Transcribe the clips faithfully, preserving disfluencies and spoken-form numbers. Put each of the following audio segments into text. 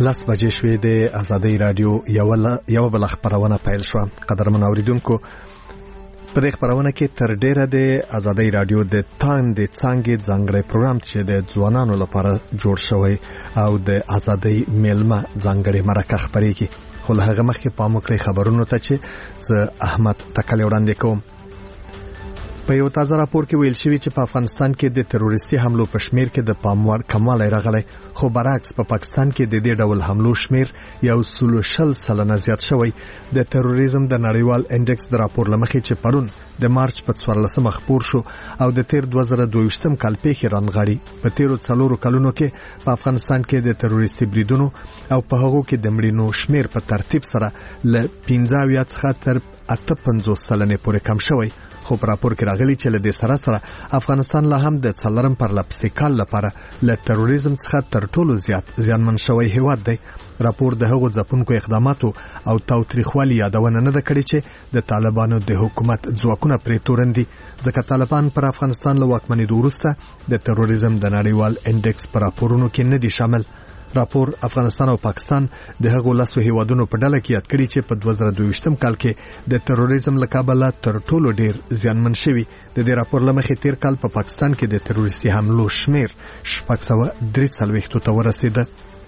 لس بجې شوې د آزادۍ رادیو یو بل خبرونه پیل شو. قدرمن اوریدونکو، په دې خبرونه کې تر ډیره د آزادۍ رادیو د تاند د څنګه ځانګړی پروګرام چې د ځوانانو لپاره جوړ شوی او د آزادۍ میلمه ځانګړی مرکه خبرېږي. خو له هغه مخکې پام وکړئ خبرونو ته چې زه احمد تکلی وړاندې کوم. په یو تازه راپور کې ویل شوی چې په افغانستان کې د تروریستي حملو په شمیر کې د پاموړ کموالی راغلی، خو برعکس په پا پاکستان کې د دې ډول حملو شمیر یو سلو شل سلنه زیات شوی. د تروریزم د نړیوال انډکس د راپور لمخې چې پرون د مارچ په څوارلسمه خپور شو او د تیر دوه زره دوه ویشتم کال پیښې رانغاړي. په تیرو څلورو کلونو کې په افغانستان کې د تروریستي بریدونو او په هغو کې د مړینو شمیر په ترتیب سره ل پنځه اویا څخه تر اته پنځوس سلنې پورې کم شوی. خو په راپور کې راغلي چې له دې سره سره افغانستان لا هم د څلورم پرلپسې کال لپاره له تروریزم څخه تر ټولو زیات زیانمن شوی هیواد دی. راپور د هغو ځپونکو اقداماتو او تاوتریخوالي یادونه نه ده کړې چې د طالبانو د حکومت ځواکونه پرې تورندي، ځکه طالبان پر افغانستان له واکمنېدو وروسته د تروریزم د نړیوال انډکس پر راپورونو کې نه دي شامل. راپور افغانستان او پاکستان د هغو لاسو هیوادونو په ډله کې یاد کړي چې په دوه زره دوه ویشتم کال کې د تروریزم له کبله تر ټولو ډیر زیانمن شوي. د دې راپور لمخې تیر کال په پا پاکستان کې د تروریستي حملو شمیر شپږ سوه درې څلوېښتو ته ورسېده.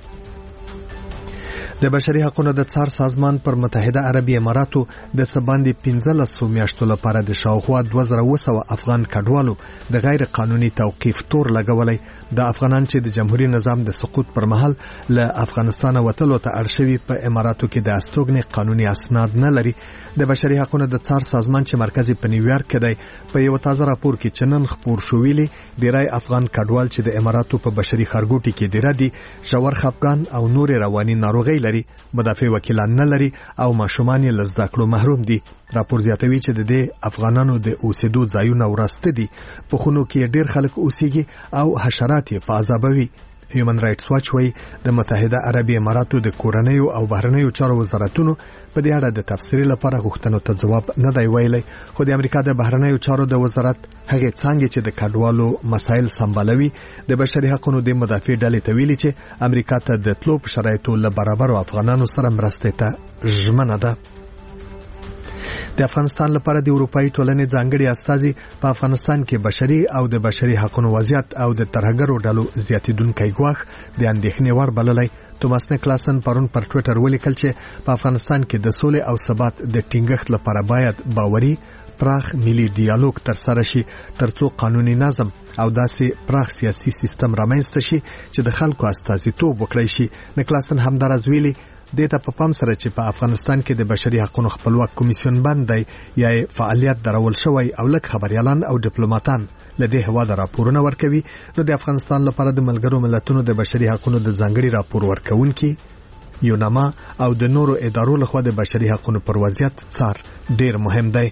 د بشري حقوقو د څار سازمان پر متحده عربي اماراتو د سباندې پنځلسو میاشتو لپاره د شاوخوا دوه زره اوه سوه افغان کډوالو د غیر قانوني توقیف تور لګولای. د افغانان چې د جمهوریت نظام د سقوط پر مهال له افغانستان وتلو ته اړ شوي په اماراتو کې د استوګنې قانوني اسناد نه لري. د بشري حقوقو د څار سازمان چې مرکز په نیویارک کې دی په یو تازه راپور کې چنن خبر شو ویلي ډیری افغان کډوال چې د اماراتو په بشري خارګوټي کې ډیر دي ژور خپګان او نور رواني ناروغي لري، مدافع وکیلان نه لري او ماشومان یې له زده کړو محروم دي. راپور زیاتوي چې د دې افغانانو د اوسېدو ځایونه ورسته دي، په خونو کې ډیر خلک اوسېږي او حشرات یې په عذابوي. هیومن رائټس واچ وايي د متحده عربي اماراتو د کورنیو او بهرنیو چارو وزارتونو په دې اړه د تفسیر لپاره غوښتنو ته ځواب نه دی ویلی. خو د امریکا د بهرنیو چارو د وزارت هغه څنګه چې د کډوالو مسایل سمبالوي د بشري حقوقو د مدافع ډلې ته ویلي چې امریکا ته د تلو په شرایطو له برابرو افغانانو سره مرسته ته ژمنه ده. د افغانستان لپاره د اروپאי ټولنې ځانګړي استازي په افغانستان کې بشري او د بشري حقوقو وضعیت او د ترهګرو ډلو زیاتیدونکي ګواښ د اندېښنې وړ بللی. توماس نیکلاسن پرون پر ټوئیټر ولیکل چې په افغانستان کې د سولې او ثبات د ټینګښت لپاره باید باوري پراخ ملي ډیالوګ ترسره شي ترڅو قانوني نظم او داسې پراخ سیاسي سیستم رامنځته شي چې د خلکو استازیتوب وکړي شي. نیکلاسن همدارز ویلي د ته په پام سره چې په افغانستان کې د بشري حقوقو خپلواک کمیسیون باندې یا فعالیت درول شوی او لک خبريالان او ډیپلوماټان لدې هوا د راپورونه ورکوي، نو د افغانستان لپاره د ملګرو ملتونو د بشري حقوقو د ځانګړي راپور ورکونکي یوناما او د نورو ادارو لخوا د بشري حقوقو پر وضعیت څار ډیر مهم دی.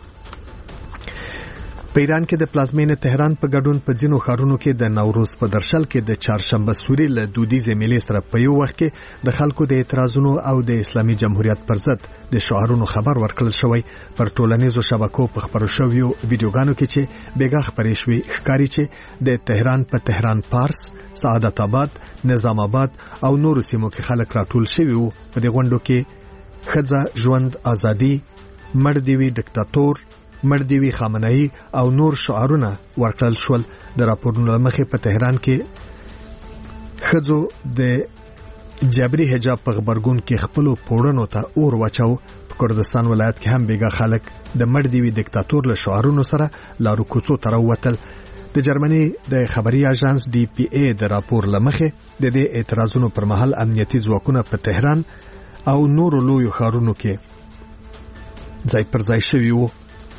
په ایران کې د پلازمینې تهران په ګډون په ځینو ښارونو کې د نوروز په درشل کې د چهارشنبه سوري له دودیزې میلې سره په یو وخت کې د خلکو د اعتراضونو او د اسلامي جمهوریت پر ضد د شعارونو خبر ورکړل شوی. پر ټولنیزو شبکو په خبرو شویو ویډیوګانو کې چې بیګا خبرې شوې ښکاري چې د تهران په تهران پارس، سعادت آباد، نظام آباد او نورو سیمو کې خلک راټول شوي وو. په دې غونډو کې ښځه ژوند ازادي، مړ دی وي ډیکټاتور، مړ دی وي خامنه‌ای او نور شعارونه ورکړل شول. د راپورونو مخې په تهران کې ښځو د جبري حجاب په خبرګون کې خپل پوړنو ته اور واچو. په کردستان ولایت کې هم بیګا خلک د مړ دی وي ډیکټاتور له شعارونو سره لارو کوڅو ته راووتل. د جرمني د خبري اژانس ډي پی ای د راپور لمخې د دې اعتراضونو پر مهال امنیتي ځواکونه په تهران او نورو لویو ښارونو کې ځای پر ځای شوي وو.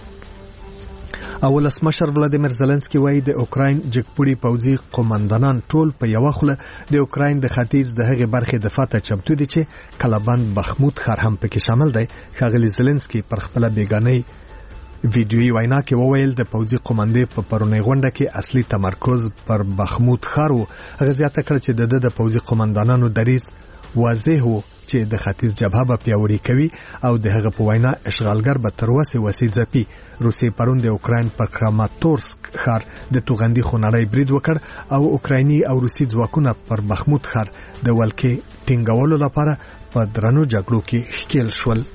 اولسمشر ولادیمیر زيلنسکي وایي د اوکراین جګپوړي پوځي قومندانان ټول په یو خله د اوکراین د ختیځ د هغې برخې دفاع ته چمتو دي چې کلابند بخمود ښار هم پکې شامل دی. ښاغلي زيلنسکي پر خپل بیگانه ویډیویي وینا کې وویل د پوځي قومندې په پرونی غونډه کې اصلي تمرکز پر بخمود ښار و. هغه زیاته کړ چې د د پوځي قومندانانو دریځ واضح و چې د ختیځ جبهه به پیاوړی کوي او د هغه په وینا اشغالګر به تر وسه وسیل ځپي. روسي پرون د اوکراین پر کراماتورسک ښار د توغندي خونړی برید وکړ او اوکرایني او روسي ځواکونه پر بخمود ښار د ولکې ټینګولو لپاره په درنو جګړو کې ښکیل شول.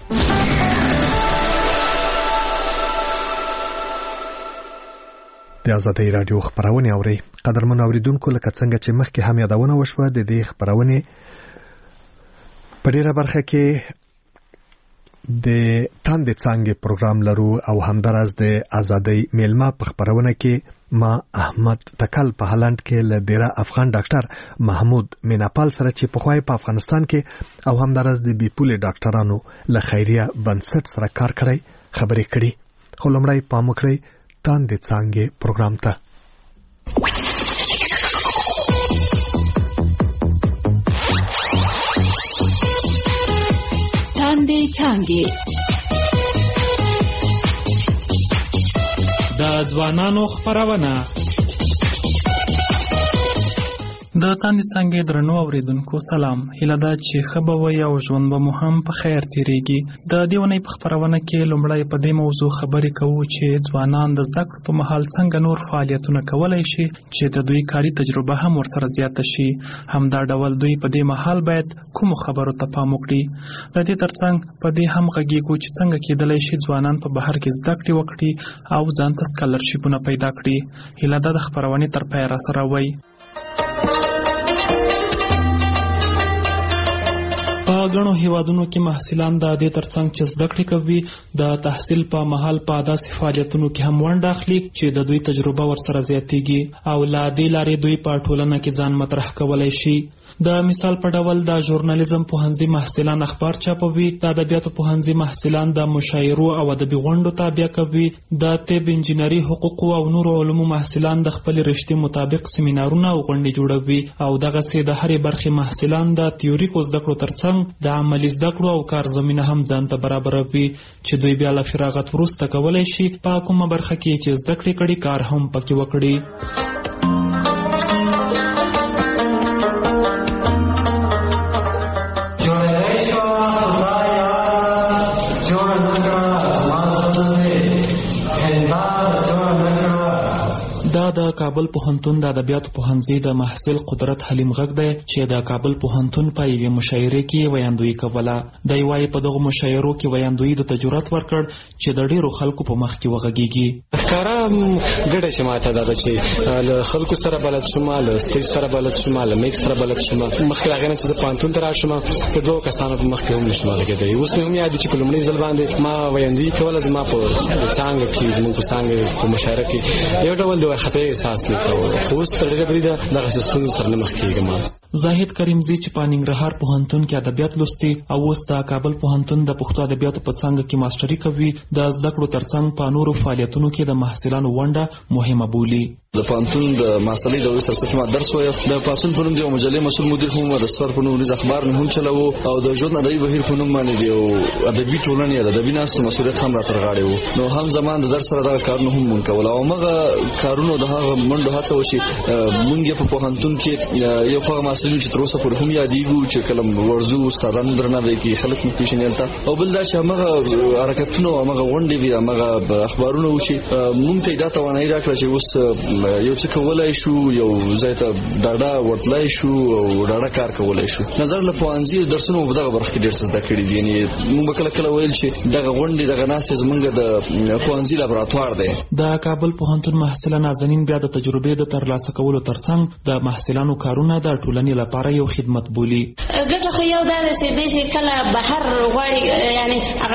د آزادۍ رادیو خبرونه اوري. قدرمن اوریدونکو، لکه څنګه چې مخکې هم یادونه وشوه، د دې خبرونه په ډیره برخه کې د تاندې څنګه پروګرام لرو او همدارس د آزادۍ میلمه په خبرونه کې ما احمد تکل په هالند کې له ډیره افغان ډاکټر محمود میناپال سره چې په خوای په افغانستان کې او همدارس د بیپول ډاکټرانو له خیریه بنسټ سره کار کړی خبرې کړي. خو لمړی پام وکړئ تاندې څنګه پروګرام ته. تاندې څنګه د ځوانانو خبرونه. د تاندې څنګه درنو اوریدونکو سلام. هیله ده چې ښه به وي او ژوند به مو هم په خیر تیریږي. د دې ونې په خبرونه کې لومړی په دې موضوع خبرې کوو چې ځوانان د زده کړو په مهال څنګه نور فعالیتونه کولی شي چې د دوی کاري تجربه هم ورسره زیاته شي. همدا ډول دوی په دې مهال باید کومو خبرو ته پام وکړي. د دې ترڅنګ په دې هم غږیږو چې څنګه کېدلی شي ځوانان په بهر کې زده کړې وکړي او ځان ته سکالرشیپونه پیدا کړي. هیله ده د خبرونې تر پایه راسره وئ. په غنو هیوادونو کې محصلان د دې ترڅنګ چې زده کړې کوي د تحصیل په مهال په داسې فعالیتونو کې هم ونډه اخلي چې د دوی تجربه ورسره زیاتېږي او له دې لارې دوی په ټولنه کې ځان مطرح کولی شي. د مثال په ډول د ژورنالیزم پوهنځي محصلان اخبار چاپوي، د ادبیاتو پوهنځي محصلان د مشاعرو او ادبي غونډو تابع کوي، د طب، انجینري، حقوقو او نورو علومو محصلان د خپل رشتې مطابق سیمینارونه او غونډې جوړوي او دغسې د هرې برخې محصلان د تیوریکو زده کړو ترڅنګ د عملي زده کړو او کار زمینه هم ځان ته برابروي چې دوی بیا له فراغت وروسته کولی شي په کومه برخه کې چې زده کړې کړي کار هم پکې وکړي. دا د کابل پوهنتون د ادبیاتو پوهنځي د محصل قدرت حلیم غږ دی چې د کابل پوهنتون په یوې مشاعرې کې ویاندویي کوله. دی وایي په دغو مشاعرو کې ویاندویي د تجربت ورکړ چې د ډیرو خلکو په مخ کې وغږیږي. ښکاره ګډه چې ماته دغه چې له خلکو سره بلد شوم، له سټیج سره بلد شوم، له میک سره بلد شوم. مخکې له هغې نه چې زه پوهنتون ته راشم د دوو کسانو په مخ کې هم نشم غږېدلی. اوس مې هم یاد چې په لومړي ځل باندې ما ویاندویي کوله. زما په څانګه کې زموږ په څانګه په مشاعره کې یو ډول د وارخطۍ احساس نه کوم، خو اوس تر ډېره بریده دغسې ستونزو سره نه مخ کېږم. زاهد کریمزی چې په ننګرهار پوهنتون کې ادبیات لوستي او اوس د کابل پوهنتون د پښتو ادبیاتو په څانګه کې ماسټري کوي، د زده کړو ترڅنګ په نورو فعالیتونو کې د محصلانو ونډه مهمه بولي. د پوهنتون د محصلۍ د وروسته سره ما درس وایم. د پاڅون په نوم د یو مجلې مسؤل مدیر هم، د سفر په نوم د اخبار هم چلوو او د ژوند ادبي بهیر په نوم باندې یو ادبي ټولنې د ادبي ناستو مسؤلیت هم راتر غاړې وو. نو هم زمان د درس سره دغه کارونه هم مونږ کول او هغه کارونه د هغه منډو هڅه وشي. مونږ په پوهنتون کې یو خو محصلین چې تر اوسه پورې هم یادېږو چې کله ورځو استادان درناوی کوي، خلک مو پیژني هلته. او بل دا چې همغه حرکتونه او همغه غونډې وي، همغه اخبارونه و چې مونږ ته دا توانایي راکړه چې اوس یو څه کولای شو، یو ځای ته ډاډه ورتلای شو او ډاډه کار کولای شو. نظر له پوهنځي درسونو په دغه برخه کې ډېر څه زده کړي دي. یعنې موږ به کله کله ویل چې دغه غونډې دغه ناستې زموږ د پوهنځي لابراتوار دی. د کابل پوهنتون محصله نازنین بیا د تجربې د ترلاسه کولو ترڅنګ د محصلانو کارونه د ټولنې لپاره یو خدمت بولي. ګټه خو یو دا ده چې دوی چې کله بهر غواړي، یعنې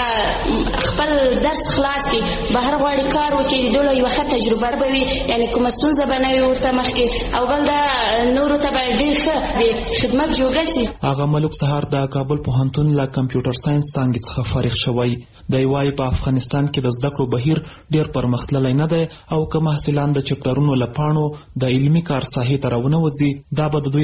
هغه خپل درس خلاص کړي، بهر غواړي کار وکړي، دوی له یوه ښه تجربه به وي، یعنې کومه ستونزه به نه وي ورته مخکې، او بل دا نورو ته به ډېر ښه د خدمت جوګه شي. هغه ملک سهار د کابل پوهنتون له کمپیوټر ساینس څانګې څخه فارغ شوی. دی وایي په افغانستان کې د زده کړو بهیر ډېر پرمختللی نه دی او که محصلان د چپټرونو له پاڼو د علمي کار ساحې ته راونه وځي، دا به د دوی لپاره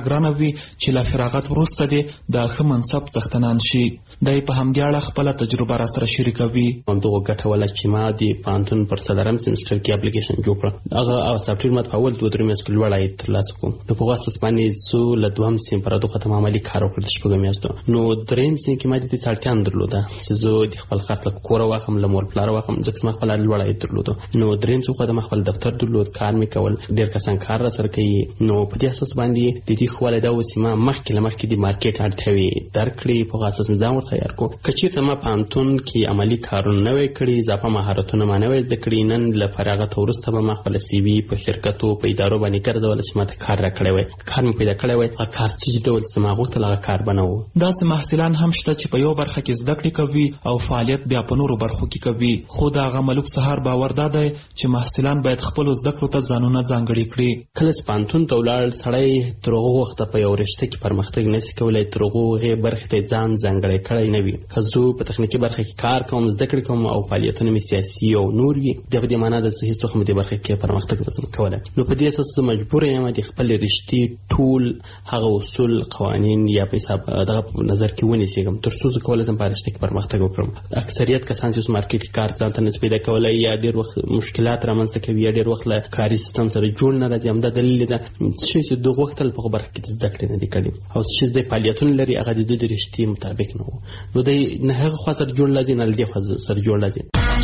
ګرانه وي چې له فراغت وروسته دې د ښه منصب څښتنان شي. دی په همدې اړه خپله تجربه را سره شریکوي. همدغه ګټه وله چې ما د پوهنتون پر څلورم سیمسټر کې اپلیکیشن جوړ کړ. هغه سافټویر ما په اول دوه درې میاشتو کې لوړ عاید ترلاسه کړم. نو په هغه اساس باندې زه له دوهم سیم پر دغه ختم عملي کار وکړ د شپږو میاشتو. نو درېیم سیم کې ما د دې اړتیا هم درلوده چې زه د خپل خرڅ له کوره واخلم، له مور پلاره واخلم، ځکه ما خپله لوړ عاید درلوده. نو درېیم څه خو د خپل دفتر درلود، کار مې کول، ډېر کسان کار را سره کوي. نو په دې اساس باندې د دې ښه والی دا و چې ما مخکې له مخکې د مارکیټ اړتیاوې درک کړې، په هغه اساس مې ځان ور تیار کړو. که چېرته ما پوهنتون کې عملي کارونه نه وی کړي، اضافه مهارتونه ما نه وی زده کړي، نن له فراغت وروسته به ما خپله سی وي په شرکتو په ادارو باندې ګرځوله چې ما ته کار را کړی وی، کار مې پیدا کړی وی. هغه کار څه ډول چې ما غوښتل هغه کار به نه و. داسې محصلان هم شته چې په یو برخه کې زده کړې کوي او فعالیت بیا په نورو برخو کې کوي. خو د هغه ملوک سهار باور دا دی چې محصلان باید خپلو زده کړو ته ځانونه ځانګړي کړي. کله چې پوهنتون ته ولاړ سړی تر هغه وخته په یو رشته کې پرمختګ نشي کولی، تر هغې برخې ته ځان ځانګړی کړی نه وي. که زه په تخنیکي برخه کې کار کوم، زده کړې کوم او فعالیتونه مې سیاسي او نور وي، بیا په دې معنا ده چې هېڅ وخت مې دې برخه کې پرمختګ نشم کولی. نو په دې اساس زه مجبور یم د خپلې رشتې ټول هغه اصول، قوانین یا په حساب دغه په نظر کې ونیسم تر څو زه کولی شم په رشته کې پرمختګ وکړم. اکثریت کسان چې مارکیټ کې کار ځان ته نشي پیدا کولی، یا ډېر وخت مشکلات رامنځته کوي، یا ډېر وخت له کاري سیستم سره جوړ نه راځي. همدا دلیل ده چې دغه وخت په برخه کې زده کړې نه دي کړي او چې د فعالیتونو لري هغه د دوی رشتې مطابق نه وو. نو دی نه هغه خوا سره جوړ لازم، نه دې خوا سره جوړ لازم.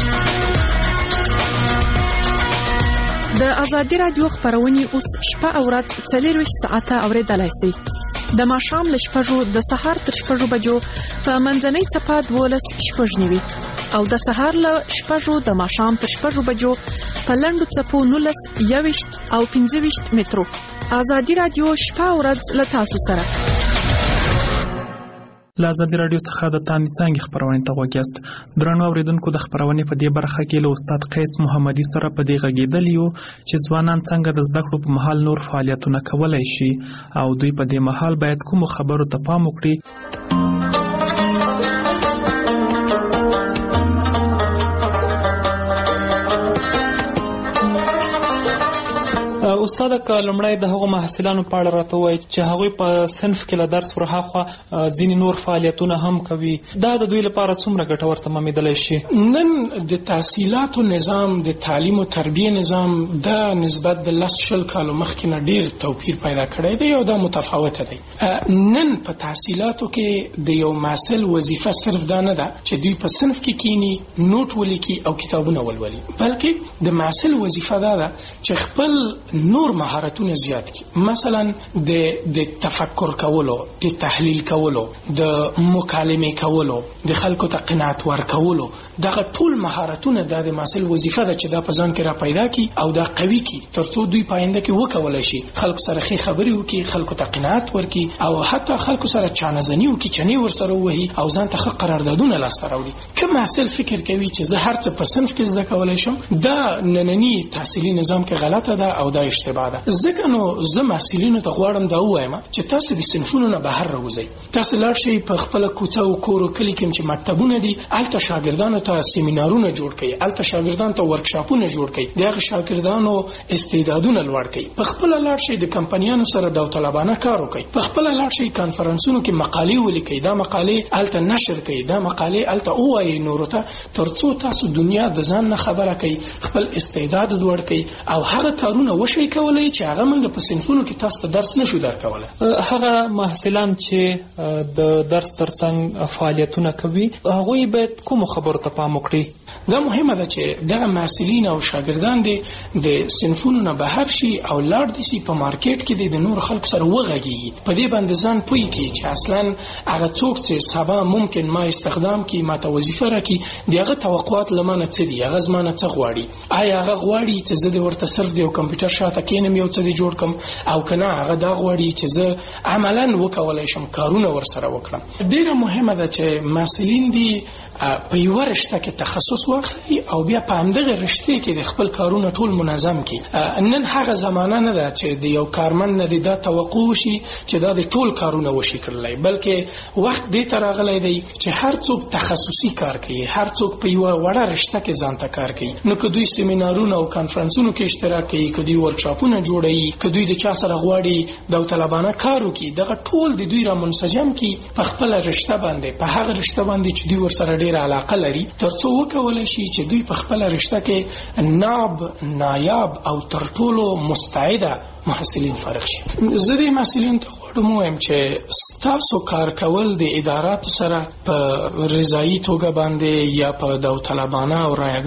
د ازادي راډیو خبرونه اوس شپه او ورځ څلورویشت ساعته اوریدلای شئ. د ماښام له شپږو د سهار تر شپږو بجو په منځنۍ څپه دولس شپږ نوي او د سهار له شپږو د ماښام تر شپږو بجو په لنډو څپو نولس یوویشت او پنځه ویشت مترو. ازادي راډیو شپه او ورځ له تاسو سره. له ازادي راډیو څخه د تاندې څانګې خپرونې ته غوږ یاست. درنو اورېدونکو، د خپرونې په دې برخه کې له استاد قیس محمدي سره په دې غږېدلي یو چې ځوانان څنګه د زده کړو په مهال نور فعالیتونه کولی شي او دوی په دې مهال باید کومو خبرو ته پام وکړي. استاد، که لومړی د هغو محصلانو په اړه راته ووایي چې هغوی په صنف کې له درس ورهاخوا ځینې نور فعالیتونه هم کوي، دا د دوی لپاره څومره ګټور تمامېدلی شي؟ نن د تحصیلاتو نظام، د تعلیم او تربیه نظام دا نسبت د لس شل کالو مخکې نه ډېر توپیر پیدا کړی دی او دا متفاوته دی. نن په تحصیلاتو کې د یو محصل وظیفه صرف دا نه ده چې دوی په صنف کې کینی، نوټ ولیکي او کتابونه ولولي، بلکې د محصل وظیفه دا ده چې خپل نور مهارتونه زیات کی. مثلا د د تفکر کولو، د تحلیل کولو، د مکالمه کولو، د خلکو ته قناعت ورکولو، دغه ټول مهارتونه د محصل وظیفه ده چې دا په ځان کې را پیدا کی او دا قوي کی ترڅو دوی پاینده کې وکولای شي خلکو سره ښه خبرې وکړي، خلکو ته قناعت ورکړي او حتی خلکو سره چانهزنی وکړي، چنې ورسره وهي او ځان ته ښه قراردادونه لاسته راوړي. که محصل فکر کوي چې زه هر څه په صنف کې زده کولای شم، دا نننی تحصیلي نظام کې غلطه ده او دا اشتباه ده. ځکه نو زه محصلینو ته غواړم دا ووایم چې تاسو د صنفونو نه بهر راوځئ، تاسو لاړ شئ په خپله کوڅه او کور او کلي کې چې مکتبونه دي، هلته شاګردانو ته سیمینارونه جوړ کړئ، هلته شاګردانو ته ورکشاپونه جوړ کړئ، د هغه شاګردانو استعدادونه لوړ کړئ. په خپله لاړ شئ د کمپنیانو سره داوطلبانه کار وکړئ، په خپله لاړ شئ کانفرنسونو کې مقالې ولیکئ، دا مقالې هلته نشر کړئ، دا مقالې هلته ووایئ نورو ته، تر څو تاسو دنیا د ځان نه خبره کړئ، خپل استعداد لوړ کړئ او هغه کارونه وشئ کولی چې هغه موږ په صنفونو کې تاسو ته درس نشو درکولی. هغه محصلان چې د درس ترڅنګ فعالیتونه کوي، هغوی باید کومو خبرو ته پام وکړي؟ دا مهمه ده چې دغه محصلین او شاګردان دي د صنفونو نه بهر شي او لاړ دي سي په مارکیټ کې د نور خلکو سره وغږیږي، په دې باندې ځان پوي کړي چې اصلا هغه څوک چې سبا ممکن ما استخدام کی، ما ته وظیفه راکړي، دغه توقعات لمانه څه دي، هغه زمانه څه غواړي، آیا هغه غواړي چې زه د ورته صرف د کمپیوټر شاته کینم یو څه دی جوړ کم، او کنه هغه دا غواړي چې زه عملاً وکولای شم کارونه ورسره وکړم. ډیره مهمه ده چې محصلین دي په یو رشته کې تخصص واخلي او بیا په همدغه رشته کې د خپل کارونه ټول منظم کړي. نن هغه زمانه نه ده چې د یو کارمند نه دا توقع شي چې دا د ټول کارونه وشي کړلای، بلکې وخت دې ته راغلی دی چې هر څوک تخصصي کار کوي، هر څوک په یو وړه رشته کې ځان ته کار کوي. نو که دوی سیمینارونه او کانفرنسونو کې اشتراک کوي، که دوی ورکشاپ ورکشاپونه جوړوي، که دوی د چا سره غواړي داوطلبانه کار وکړي، دغه ټول د دوی را منسجم کړي په خپله رشته باندې، په هغه رشته باندې چې دوی ورسره ډېره علاقه لري، تر څو وکولی شي چې دوی په خپله رشته کې ناب، نایاب او تر ټولو مستعده محصلین فارغ شي. زه دې محصلینو ته غواړم ووایم چې ستاسو کار کول د اداراتو سره په رضایي توګه باندې یا په داوطلبانه او رایه